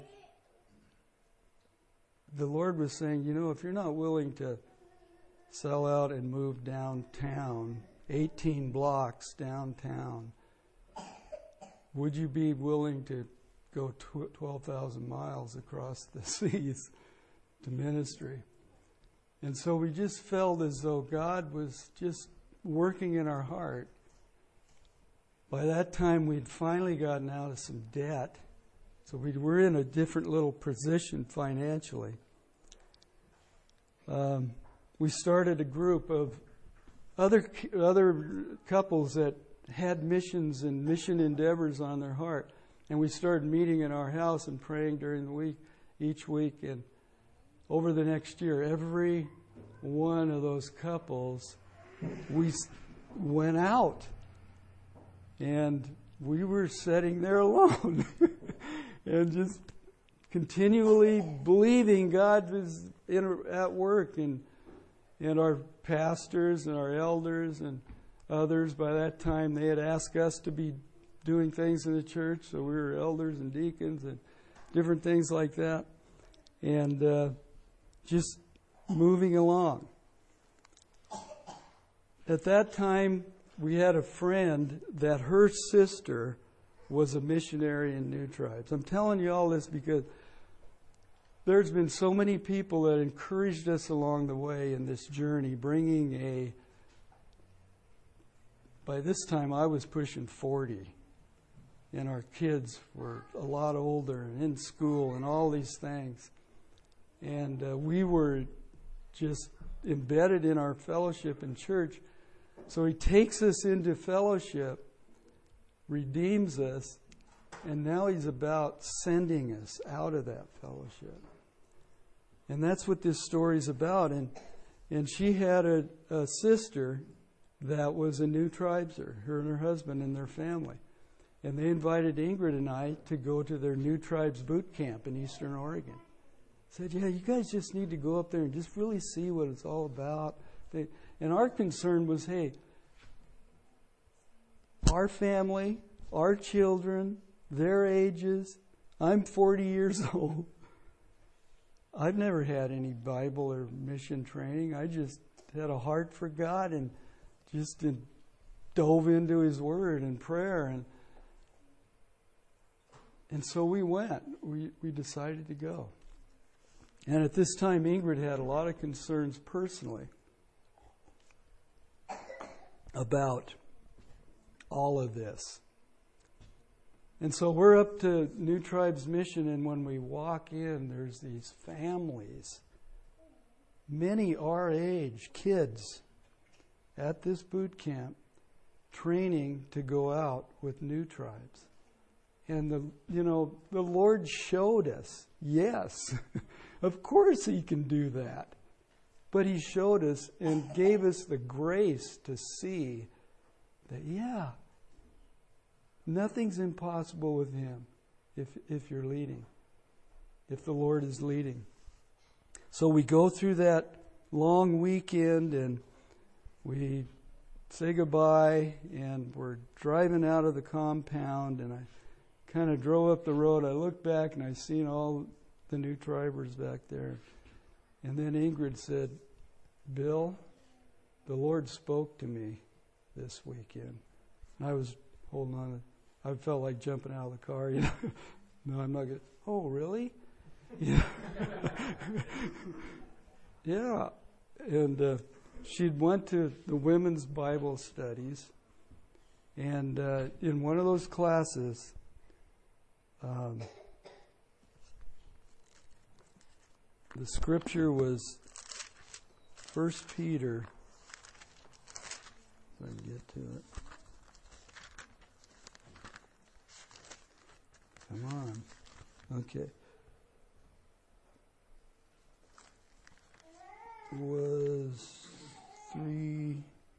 the Lord was saying, you know, if you're not willing to sell out and move downtown, eighteen blocks downtown, would you be willing to go twelve thousand miles across the seas to ministry? And so we just felt as though God was just working in our heart. By that time, we'd finally gotten out of some debt. So we were in a different little position financially. Um, we started a group of other other couples that had missions and mission endeavors on their heart. And we started meeting in our house and praying during the week, each week. And over the next year, every one of those couples, we went out. And we were sitting there alone and just continually believing God was in, at work, and and our pastors and our elders and others, by that time, they had asked us to be doing things in the church, so we were elders and deacons and different things like that, and uh, just moving along. At that time, we had a friend that her sister was a missionary in New Tribes. I'm telling you all this because there's been so many people that encouraged us along the way in this journey, bringing a, by this time I was pushing forty, and our kids were a lot older and in school and all these things. And uh, we were just embedded in our fellowship in church. So he takes us into fellowship, redeems us, and now he's about sending us out of that fellowship. And that's what this story is about. And and she had a, a sister that was a New Tribeser, her and her husband and their family. And they invited Ingrid and I to go to their New Tribes boot camp in Eastern Oregon. Said, yeah, you guys just need to go up there and just really see what it's all about. They, and our concern was, hey, our family, our children, their ages, I'm forty years old. I've never had any Bible or mission training. I just had a heart for God and just in, dove into His Word and prayer. And and so we went. We, we decided to go. And at this time, Ingrid had a lot of concerns personally about all of this. And so we're up to New Tribes Mission, and when we walk in, there's these families, many our age, kids, at this boot camp, training to go out with New Tribes. And the you know, the Lord showed us, yes, of course He can do that. But He showed us and gave us the grace to see that, yeah, nothing's impossible with Him if if you're leading, if the Lord is leading. So we go through that long weekend and we say goodbye, and we're driving out of the compound, and I kind of drove up the road. I looked back and I seen all the New Tribers back there. And then Ingrid said, Bill, the Lord spoke to me this weekend. And I was holding on. I felt like jumping out of the car. You know, no, I'm not going to. Oh, really? Yeah. Yeah. And uh, she'd went to the women's Bible studies. And uh, in one of those classes, um, the scripture was First Peter. If I can get to it. Come on. Okay. Was three.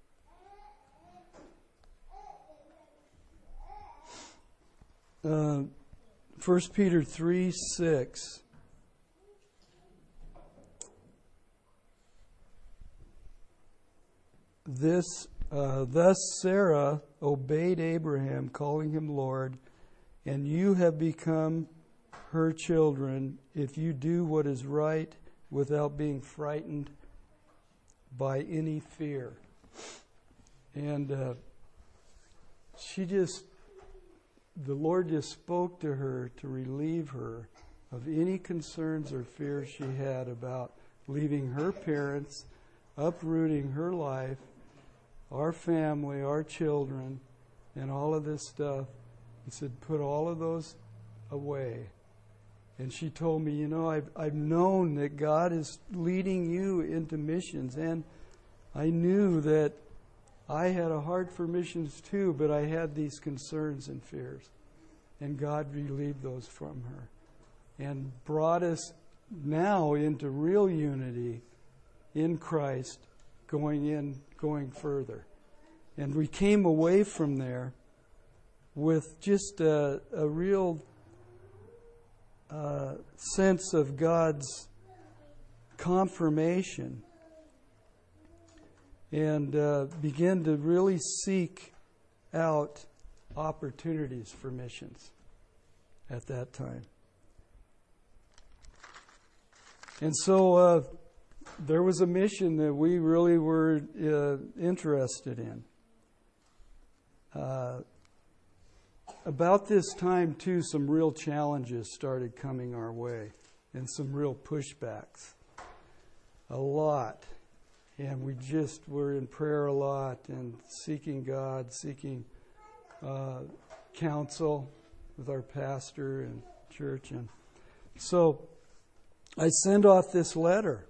Uh, First Peter three six. This uh, thus Sarah obeyed Abraham, calling him Lord, and you have become her children if you do what is right without being frightened by any fear. And uh, she just, the Lord just spoke to her to relieve her of any concerns or fears she had about leaving her parents, uprooting her life, our family, our children, and all of this stuff. He said, put all of those away. And she told me, you know, I've, I've known that God is leading you into missions. And I knew that I had a heart for missions too, but I had these concerns and fears. And God relieved those from her and brought us now into real unity in Christ, going in, going further. And we came away from there with just a, a real uh, sense of God's confirmation and uh, begin to really seek out opportunities for missions at that time. And so uh, there was a mission that we really were uh, interested in. Uh, about this time, too, some real challenges started coming our way and some real pushbacks. A lot. And we just were in prayer a lot and seeking God, seeking uh, counsel with our pastor and church. And so I send off this letter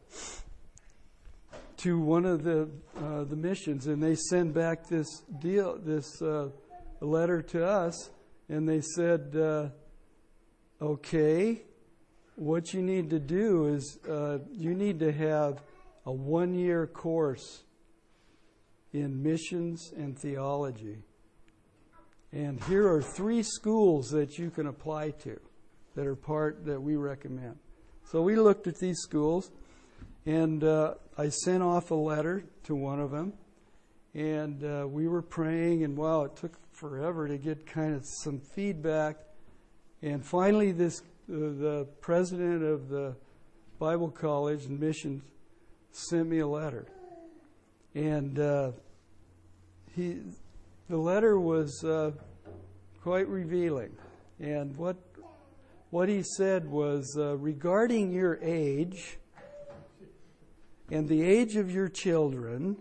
to one of the uh, the missions, and they send back this deal, this uh, letter to us, and they said, uh, "Okay, what you need to do is uh, you need to have a one-year course in missions and theology, and here are three schools that you can apply to that are part that we recommend." So we looked at these schools, and uh, I sent off a letter to one of them, and uh, we were praying, and wow, it took forever to get kind of some feedback. And finally, this uh, the president of the Bible College and Missions sent me a letter, and uh, he the letter was uh, quite revealing. And what what he said was, uh, regarding your age and the age of your children,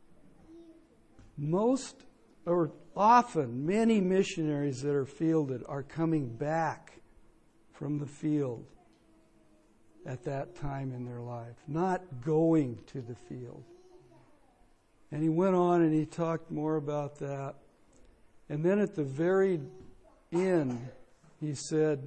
most or often many missionaries that are fielded are coming back from the field at that time in their life, not going to the field. And he went on and he talked more about that. And then at the very end, he said,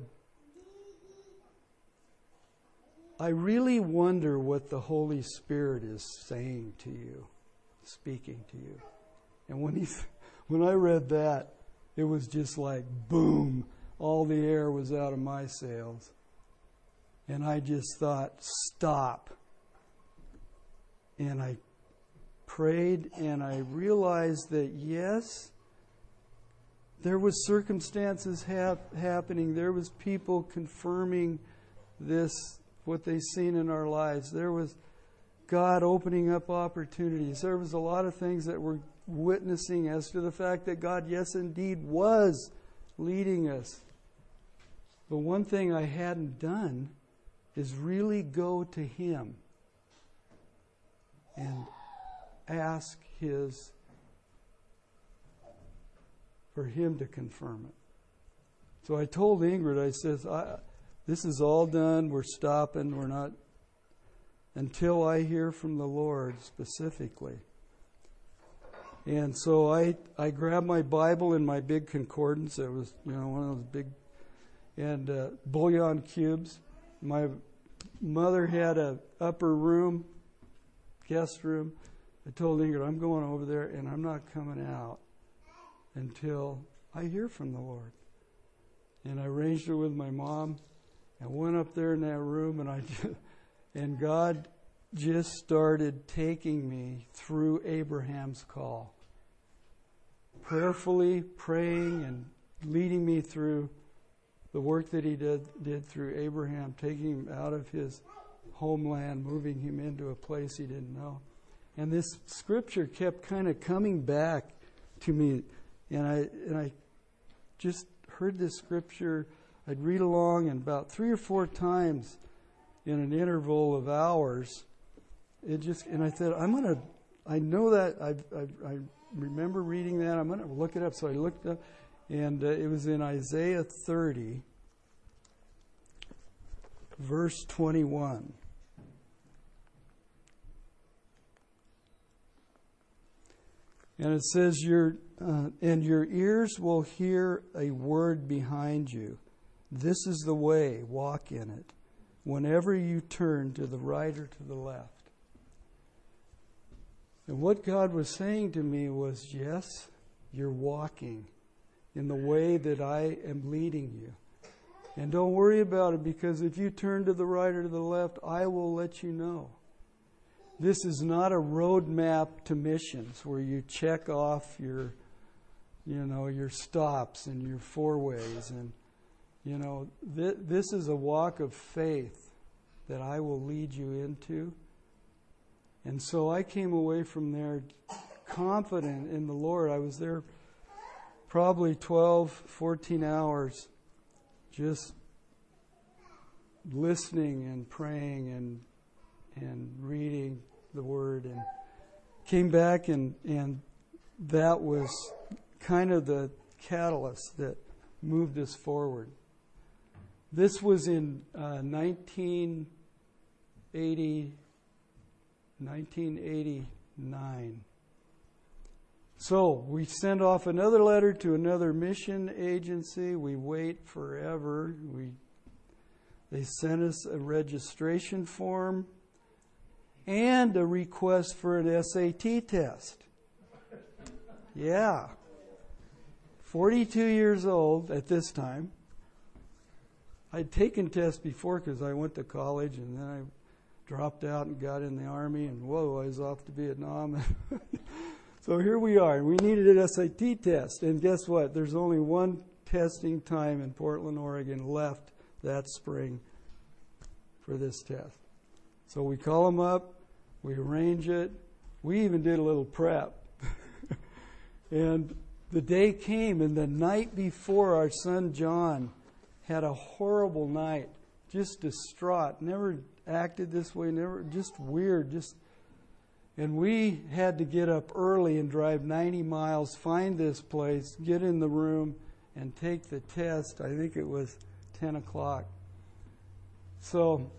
"I really wonder what the Holy Spirit is saying to you, speaking to you." And when he, when I read that, it was just like boom, all the air was out of my sails. And I just thought, stop. And I prayed, and I realized that yes, there was circumstances hap- happening. There was people confirming this, what they've seen in our lives. There was God opening up opportunities. There was a lot of things that were witnessing as to the fact that God, yes, indeed, was leading us. But one thing I hadn't done is really go to Him and ask His, for Him to confirm it. So I told Ingrid, I says, I, this is all done, we're stopping, we're not, until I hear from the Lord specifically. And so I, I grabbed my Bible and my big concordance. It was, you know, one of those big, and uh, bouillon cubes. My mother had a upper room, guest room. I told Ingrid, I'm going over there and I'm not coming out until I hear from the Lord. And I arranged it with my mom and went up there in that room, and I just, and God just started taking me through Abraham's call, prayerfully praying and leading me through the work that He did did through Abraham, taking him out of his homeland, moving him into a place he didn't know. And this scripture kept kind of coming back to me, and I and I just heard this scripture. I'd read along, and about three or four times in an interval of hours, it just, and I said, I'm going to, I know that, I, I, I remember reading that, I'm going to look it up. So I looked up, and uh, it was in Isaiah thirty, verse twenty-one. And it says, your uh, and your ears will hear a word behind you. This is the way, walk in it, whenever you turn to the right or to the left. And what God was saying to me was, yes, you're walking in the way that I am leading you. And don't worry about it, because if you turn to the right or to the left, I will let you know. This is not a roadmap to missions where you check off your, you know, your stops and your four ways. And, you know, th- this is a walk of faith that I will lead you into. And so I came away from there confident in the Lord. I was there probably twelve, fourteen hours just listening and praying and and reading the Word, and came back, and, and that was kind of the catalyst that moved us forward. This was in uh, nineteen eighty, nineteen eighty-nine. So we send off another letter to another mission agency. We wait forever. We They sent us a registration form and a request for an S A T test. Yeah. forty-two years old at this time. I'd taken tests before because I went to college, and then I dropped out and got in the Army, and whoa, I was off to Vietnam. So here we are. We needed an S A T test. And guess what? There's only one testing time in Portland, Oregon left that spring for this test. So we call them up. We arrange it. We even did a little prep. And the day came, and the night before, our son John had a horrible night, just distraught, never acted this way, never, just weird, just, and we had to get up early and drive ninety miles, find this place, get in the room, and take the test. I think it was ten o'clock. So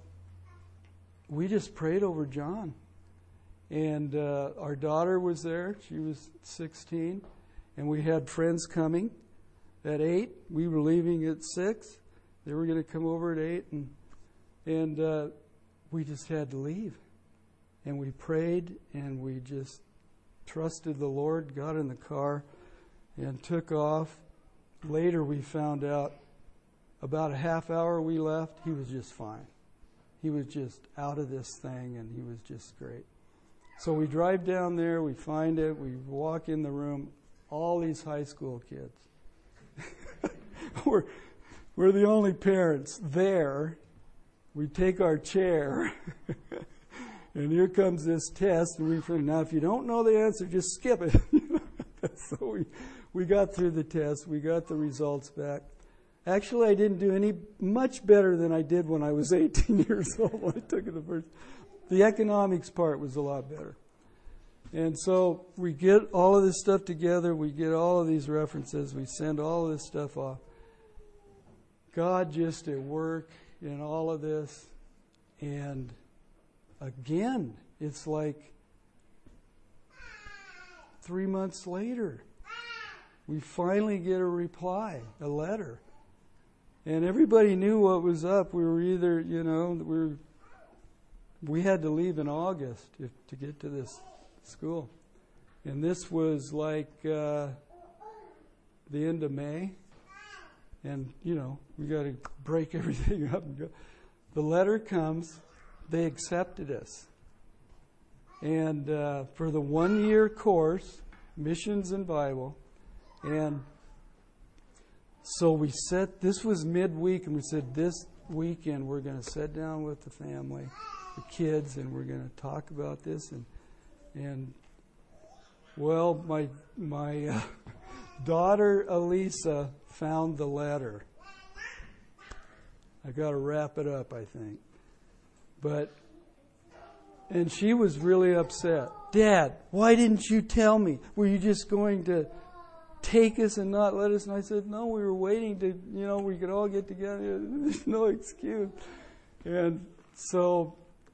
we just prayed over John. And uh, our daughter was there. She was sixteen. And we had friends coming at eight. We were leaving at six. They were going to come over at eight. And, and uh, we just had to leave. And we prayed, and we just trusted the Lord, got in the car, and took off. Later we found out about a half hour we left, he was just fine. He was just out of this thing, and he was just great. So we drive down there, we find it, we walk in the room, all these high school kids. we're, we're the only parents there. We take our chair, and here comes this test, and we think, now if you don't know the answer, just skip it. So we, we got through the test, we got the results back. Actually, I didn't do any much better than I did when I was eighteen years old when I took it the first. The economics part was a lot better. And so we get all of this stuff together. We get all of these references. We send all of this stuff off. God just at work in all of this. And again, it's like three months later, we finally get a reply, a letter. And everybody knew what was up. We were either, you know, we were, we had to leave in August if, to get to this school. And this was like uh, the end of May. And, you know, we got to break everything up and go. The letter comes. They accepted us. And uh, for the one-year course, Missions and Bible. And so we set, this was midweek, and we said this weekend we're going to sit down with the family, the kids, and we're going to talk about this. And, and well, my my uh, daughter Elisa found the letter. I got to wrap it up, I think. But, and she was really upset. Dad, why didn't you tell me? Were you just going to take us and not let us? And I said, no, we were waiting to, you know, we could all get together. There's no excuse. And so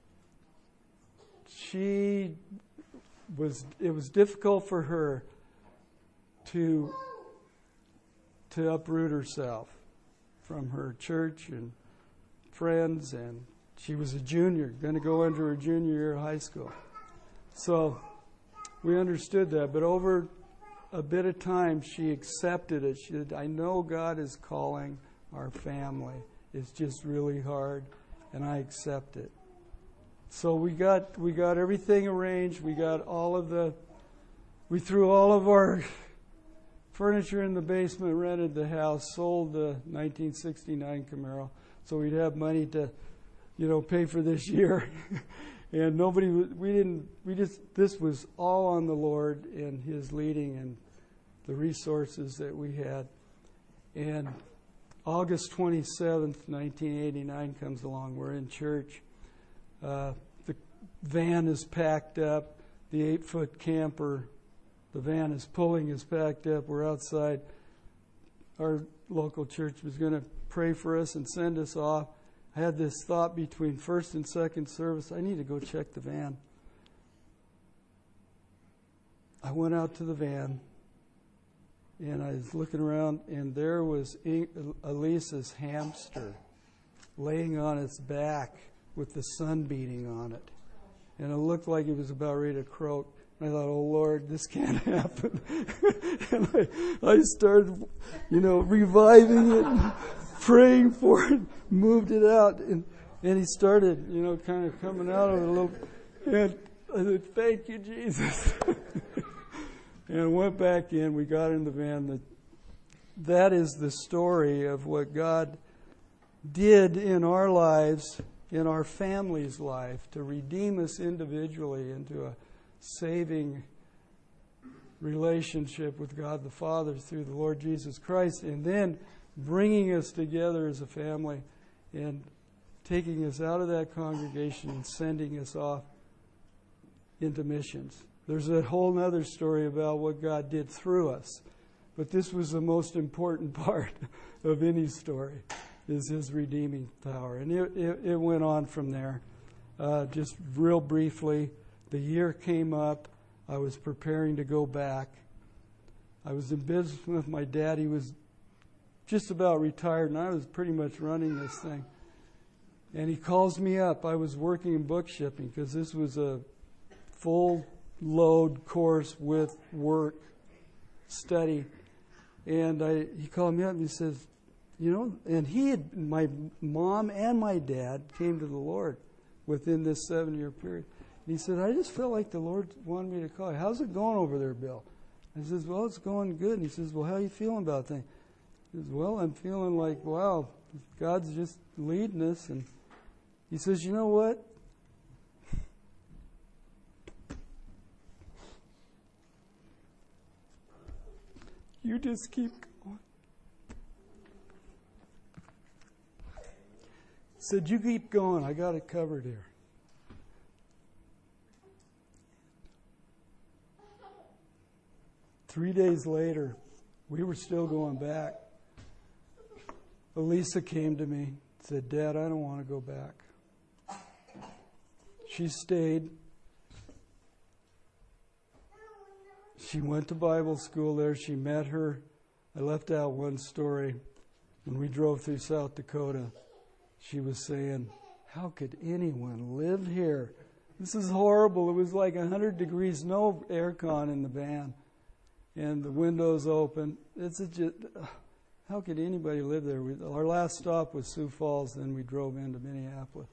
she was, it was difficult for her to, to uproot herself from her church and friends. And she was a junior, going to go into her junior year of high school. So we understood that. But over a bit of time, she accepted it. She said, I know God is calling our family, is just really hard, and I accept it. So we got we got everything arranged. We got all of the, we threw all of our furniture in the basement, rented the house, sold the nineteen sixty-nine Camaro, so we'd have money to, you know, pay for this year. And nobody, we didn't, we just, this was all on the Lord and His leading and the resources that we had. And August twenty-seventh, nineteen eighty-nine comes along. We're in church. Uh, the van is packed up. The eight-foot camper, the van is pulling, is packed up. We're outside. Our local church was going to pray for us and send us off. I had this thought between first and second service, I need to go check the van. I went out to the van, and I was looking around, and there was Elisa's hamster laying on its back with the sun beating on it. And it looked like it was about ready to croak. And I thought, oh, Lord, this can't happen. And I, I started, you know, reviving it, and praying for it, moved it out. And, and he started, you know, kind of coming out of it a little. And I said, thank you, Jesus. And went back in. We got in the van. That, that is the story of what God did in our lives, in our family's life, to redeem us individually into a saving relationship with God the Father through the Lord Jesus Christ, and then bringing us together as a family and taking us out of that congregation and sending us off into missions. There's a whole other story about what God did through us, but this was the most important part of any story, is His redeeming power. And it, it, it went on from there. Uh, just real briefly, the year came up. I was preparing to go back. I was in business with my dad. He was just about retired, and I was pretty much running this thing. And he calls me up. I was working in book shipping because this was a full load course with work, study. And I, he called me up and he says, you know, and he had, my mom and my dad came to the Lord within this seven-year period. And he said, I just felt like the Lord wanted me to call you. How's it going over there, Bill? I says, well, it's going good. And he says, well, how are you feeling about things? He says, well, I'm feeling like, wow, God's just leading us. And he says, you know what? You just keep going. He said, you keep going. I got it covered here. Three days later, we were still going back. Elisa came to me and said, Dad, I don't want to go back. She stayed. She went to Bible school there. She met her. I left out one story. When we drove through South Dakota, she was saying, how could anyone live here? This is horrible. It was like one hundred degrees, no aircon in the van. And the windows open. It's a just, how could anybody live there? We, our last stop was Sioux Falls, then we drove into Minneapolis.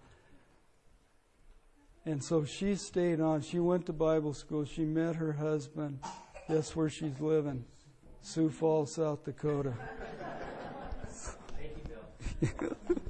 And so she stayed on. She went to Bible school. She met her husband. Guess where she's living? Sioux Falls, South Dakota. Thank you, Bill.